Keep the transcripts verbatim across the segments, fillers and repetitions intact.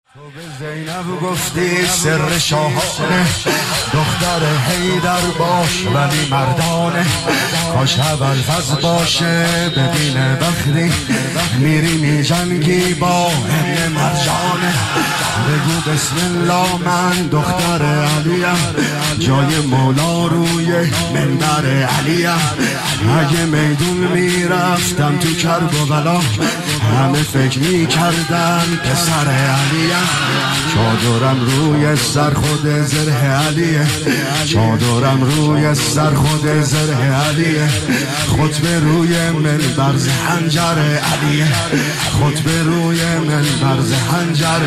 تو به زینب گفتی سر شاهانه، دختر حیدر باش ولی مردانه. کاش ابوالفضل باشه ببینه وقتی میری می جنگی با ابن مرجانه. بگو بسم الله من دختر علیم، جای مولا روی منبر علیم. اگه میدون میرفتم تو کرب و بلا، همه فکر میکردن پسر علیم. چادرم روی سر خود زره علیه، چادرم روی سر خود زره علیه. خطبه روی منبر ز حنجر علیه، خطبه روی منبر ز حنجر.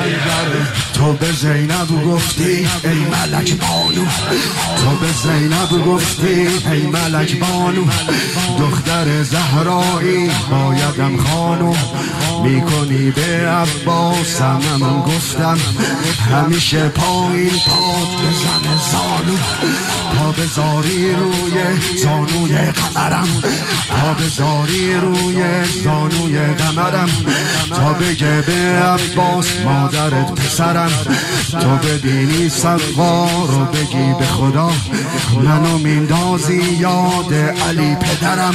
تو به زینب گفتی ای ملک بانو، تو به زینب گفتی ای ملک بانو. دختر زهرایی بایدم خانو، میکنی به عباسم. من گفتم همیشه پایین پاد بزن زانو، تا بذاری روی زانوی قمرم، تا بذاری روی زانوی قمرم. تا بگه به عباس مادرت پسرم، تو ببینی سقا رو بگی به خدا، منو میندازی یاد علی پدرم.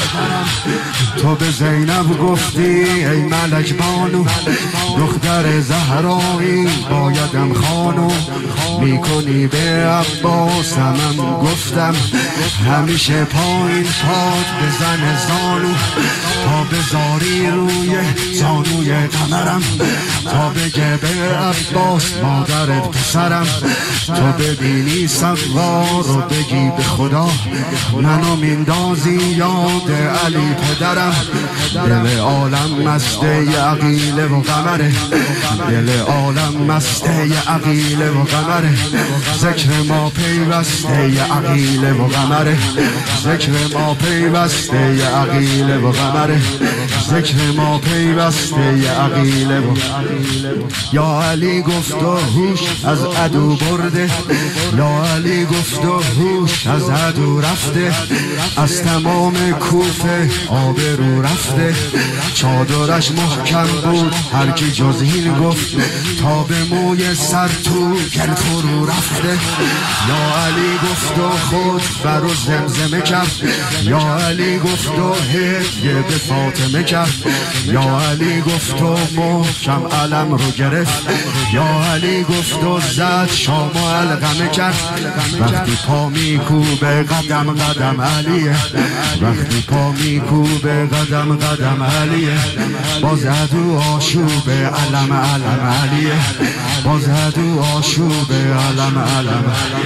تو به زینب گفتی ای ملک بانو، دختر زهرایی بایدم خانو. میکنی به عباسم. من گفتم همیشه پایین پاد بزن زانو، تا بذاری روی زانوی قمرم. تا بگه به عباس مادرت پسرم، تو ببینی سقا رو بگی به خدا، منو میندازی یاد علی پدرم. دل عالم مسته عقیله و قمره، دل عالم مسته عقیله و قمره. ذکر ما پیوسته عقیله و قمره، ذکر ما پیوسته عقیله و قمره، ذکر ما پیوسته عقیله و. یا علی گفت و هوش از عدو برده، یا علی گفت و هوش از عدو رفته. از تمام کوفه آبرو رفته، چادرش محکم بود هر کی جز این گفت، تا به موی سر تو گل فرو رفته. یا علی گفت و خود برو زمزمه کرد، یا علی گفت و هدیه به فاطمه کرد. یا علی گفت و محکم علم رو گرفت، یا علی گفت و زد شام و علقمه کرد. وقتی پا میکوبه قدم قدم علیه، وقتی پا میکوبه قدم قدم علیه. باز عدو آشوب علم علم علیه، باز عدو آشوب علم علم.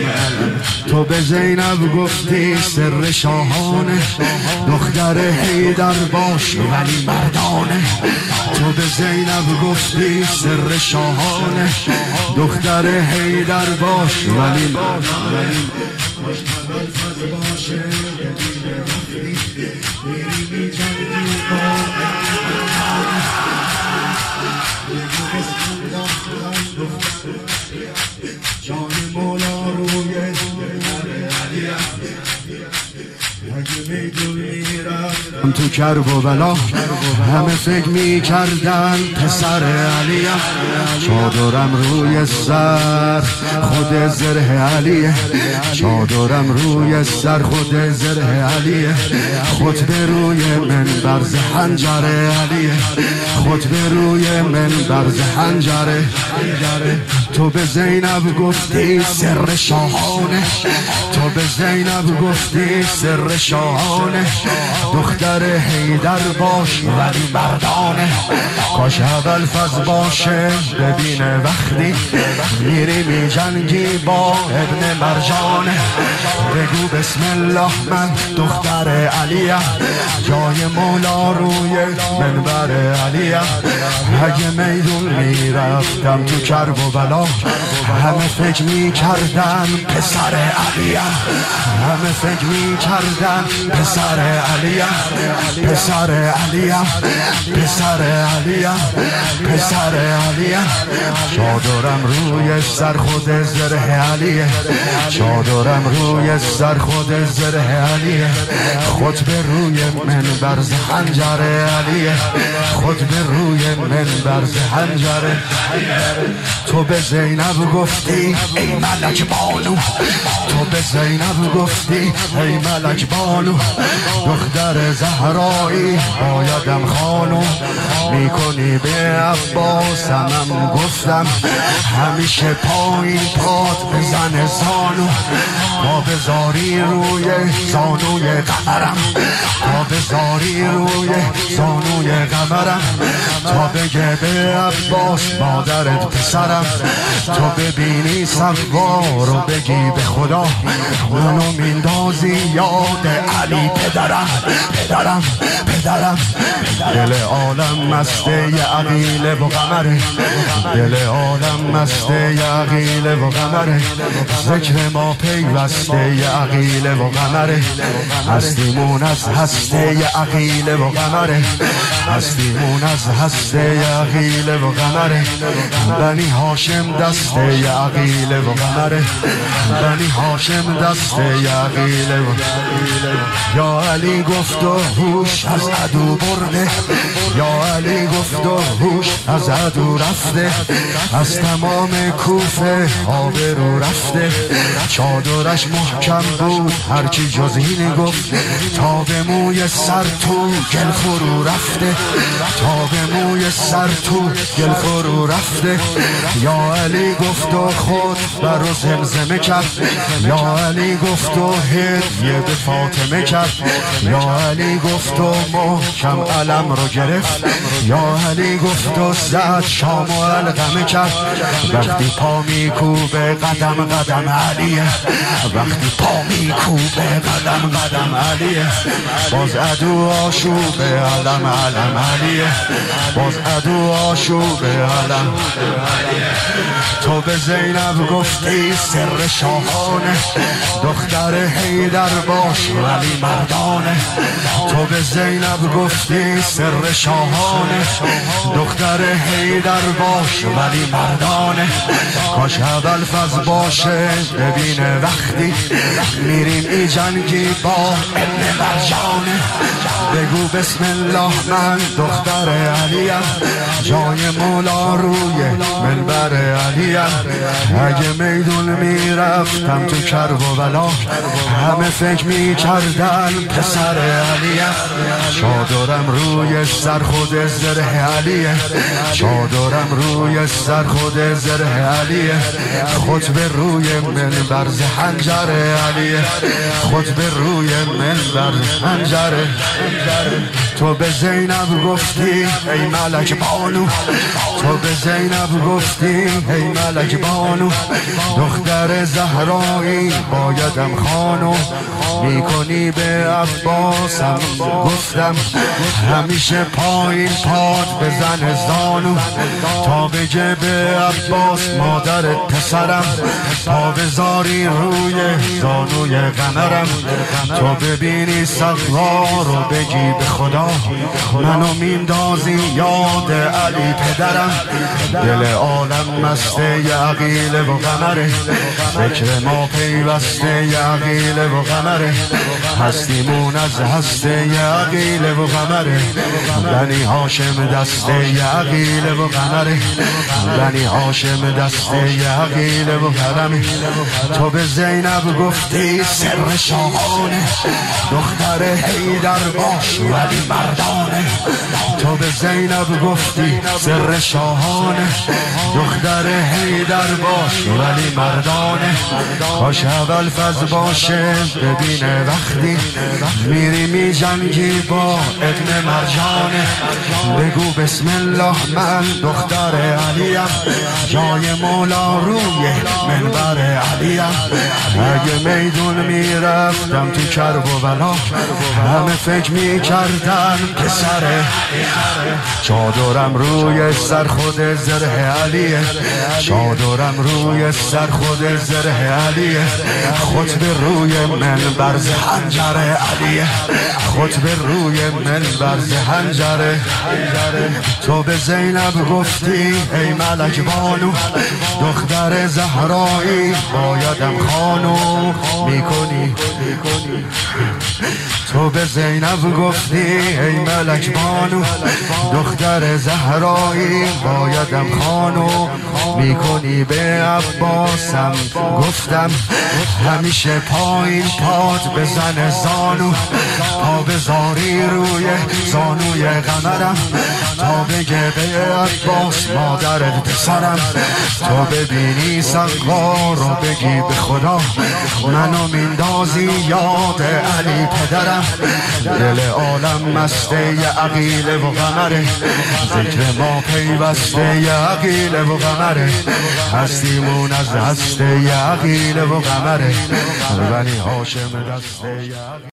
تو به زینب گفتی سر شاهانه، دختر حیدر باش ولی مردانه. تو به زینب گفتی سر شاهانه، دختر حیدر باش ولی مردانه. جان مولا روی اگه میدون میرم تو کرب و بلا، همه فکر میکردن پسر علیم. چادرم روی سر خود زره علیه، چادرم روی سر خود زره علیه. خطبه روی منبر ز حنجر علیه، خطبه روی منبر ز حنجر. تو به زینب گفتی سر شاهانه، تو به زینب گفتی سر شاهانه. دختر حیدر باش ولی مردانه. کاش ابوالفضل باشه ببینه وقتی میری می جنگی با ابن مرجانه. بگو بسم الله من دختر علیم، جای مولا روی منبر علیم. اگه میدون میرفتم تو کرب و بلا، همه فکر می کردن پسر علیم، همه فکر می کردن پسر علیم، پسر علیم، پسر علیم، پسر علیم. چادرم روی سر خود زره علیه، چادرم روی سر خود زره علیه، خطبه روی منبر ز حنجر علیه، خطبه روی منبر ز حنجر. تو به زینب گفتی ای ملک بانو، تو به زینب گفتی ای ملک بانو، دختر زهرایی بایدم خانو، میکنی به عباسم گفتم همیشه پایین پات بزن زانو، تا بذاری روی زانوی قمرم، تا بذاری روی زانوی قمرم، تا بگه به عباس مادرت پسرم، تو ببینی سوار و بگی به خدا منو میندازی یاد علی پدرم، پدرم، پدرم. دل عالم مسته عقیله و قمره، دل عالم مسته عقیله و قمره، ذکر ما پیوسته عقیله و قمره، هستیمون از هسته عقیله و قمره، هستیمون از هسته عقیله و قمره. بنی هاشم دسته عقیله و قمره، بنی هاشم دسته عقیله و یا علی گفت و هوش از عدو برده، یا علی گفت و هوش از عدو رفته، از تمام کوفه آبرو رفته، چادرش محکم بود هرچی جز این گفت، تا به موی سر تو گل فرو رفته، تا به موی سر تو گل فرو رفته. یا علی گفت و خود برو زمزمه کرد، یا علی گفت و هدیه به فاطمه کرد، یا علی گفت و محکم علم رو گرفت، یا علی گفت و زد شام و علقمه کرد. وقتی پا میکوبه قدم قدم علیه، وقتی پا میکوبه قدم قدم علیه، باز عدو آشوبه علم علم علیه، باز عدو آشوبه علم. تو به زینب گفتی سر شاهانه، دختر حیدر باش ولی مردانه، تو به زینب گفتی سر شاهانه، دختر حیدر باش ولی مردانه. کاش ابوالفضل باشه ببینه وقتی میریم ای جنگی با ابن مرجانه، بگو بسم الله من دختر علیم، جای مولا روی منبر علیم. اگه میدون میرفتم تو کرب و بلا، همه فکر میکردن پسر علیم. چادرم روی سر خود زره علیه، چادرم روی سر خود زره علیه، خطبه روی منبر ز حنجر علیه، خطبه روی منبر ز حنجر. تو به زینب گفتی ای ملک بانو، تو به زینب گفتی ای ملک بانو، دختر زهرایی بایدم خانو، میکنی به عباسم گفتم همیشه پایین پاد بزن زانو، تا بگه به عباس مادرت پسرم، تا بذاری روی زانوی قمرم، تو ببینی سوار و بگی به خدا منو میندازی یاد علی پدرم. دل عالم مسته عقیله و قمره، ذکر ما پیوسته عقیله و قمره، هستیمون از هسته عقیله و قمره. بنی هاشم دسته عقیله و قمره، بنی هاشم دسته عقیله و قمره. تو به زینب گفتی سر شاهانه، دختر حیدر باش ولی مردانه، تو به زینب گفتی سر شاهانه، دختر حیدر باش ولی مردانه. کاش ابوالفضل باشه ببینه وقتی میری می جنگی با ابن مرجانه، بگو بسم الله من دختر علیم، جای مولا روی منبر علیم. اگه میدون میرفتم تو کرب و بلا، همه فکر میکردن من پسره، چادرم روی سر خود زره علیه، چادرم روی سر خود زره علیه، خطبه روی منبر ز حنجره علیه، خطبه روی منبر ز حنجره. تو به زینب گفتی ای ملک بانو، دختر زهرایی بایدم خانو میکنی. تو به زینب گفتی ای ملک بانو، دختر زهرایی بایدم خانو میکنی. به عباسم گفتم همیشه پایین پاد بزن زانو، تا بذاری روی زانوی قمرم، تا بگه به عباس مادرت پسرم، تا ببینی سنگار رو بگی به خدا منو میندازی یاد علی پدرم. دل عالم مسته ی عقیله و قمره، ذکر ما پیوسته ی عقیله و قمره، هستیمون از هسته ی عقیله و قمره، بنی هاشم دسته ی